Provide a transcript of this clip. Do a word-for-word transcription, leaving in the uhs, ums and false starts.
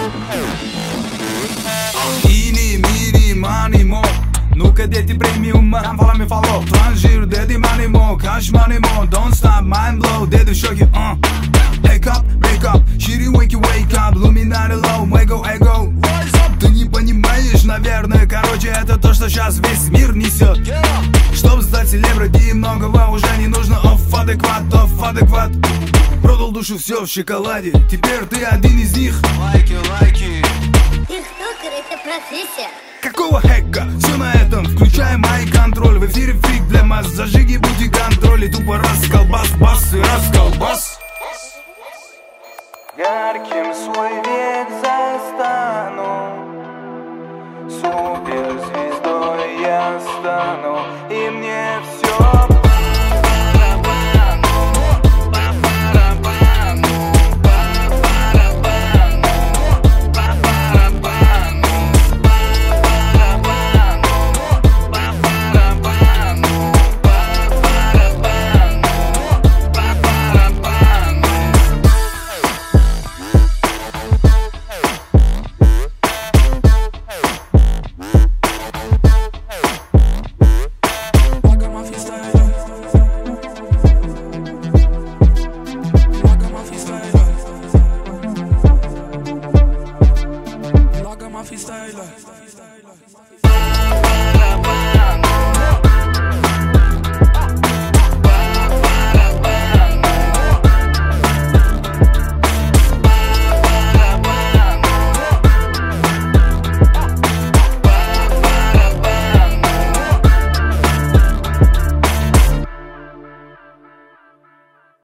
Ini, mini, money, mo. Nu-că de ti premium, mă, am follow me follow. Tranjir, de di money, mo. Cash money, mo. Don't stop, mind blow, de di show you, uh. Wake up, wake up, shiri wake you, wake up. Luminary low, ego, ego. Ты не понимаешь, наверное, короче, это то, что сейчас весь мир несет. Чтоб стать селебрити, многого уже не нужно. Офф, адекват, офф, адекват. Продал душу, все в шоколаде. Теперь ты один из них. Лайки, лайки. Тиктокер — это профессия. Какого хэка? Все на этом, включая мой контроль. В эфире фрик для масс. Зажиги, будь контроль. И тупо раз, колбас, бас и раз.